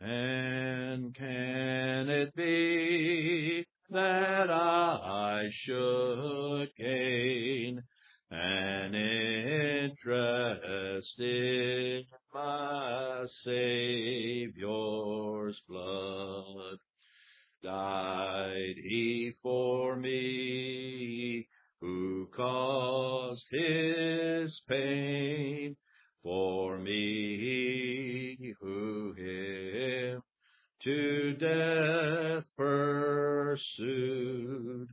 And can it be that I should gain an interest in my Savior's blood? Died he for me, who caused his pain, for me who him to death pursued.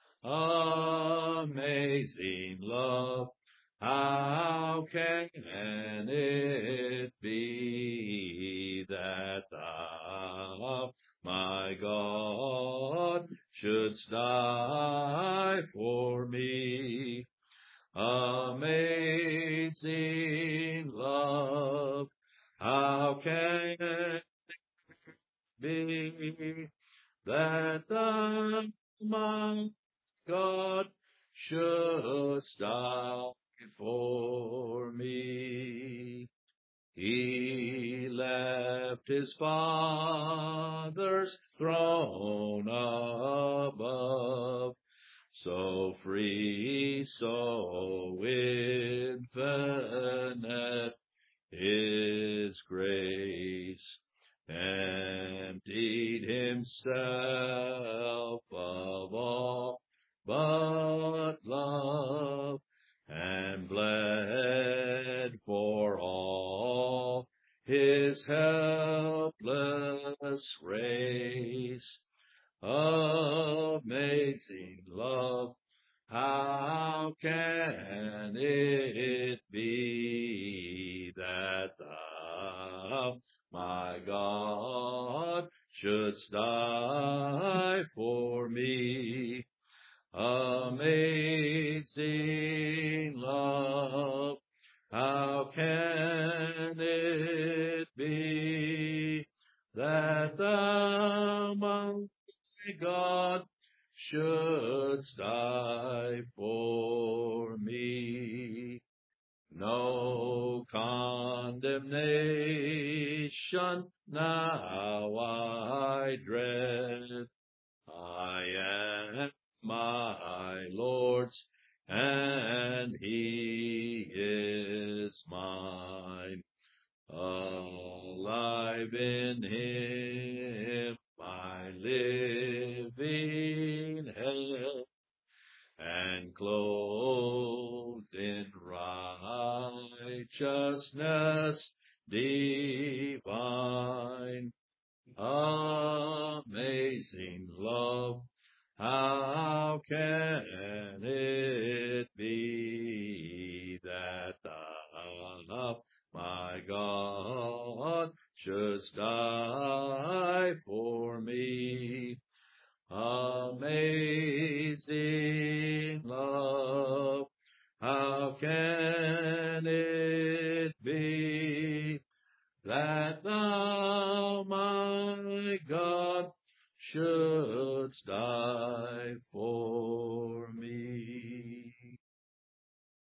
Amazing love, how can it be that thou, my God, shouldst die for me? Amazing love, how can it be that thou, my God, shouldst die for me? He left his Father's throne above, so free, so infinite his grace, emptied himself of all but love, and bled for all his helpless race. Amazing love, how can it be that thou, my God, shouldst die for me? Amazing love, how can it be that thou, my God, shouldst die for me? No condemnation now I dread. I am my Lord's, and he is mine. Alive in him, my living head, and clothed in righteousness divine. Amazing love, how can it be that thou, my God, shouldst die for me? Amazing love, how can it be that thou, my God, shouldst die for me?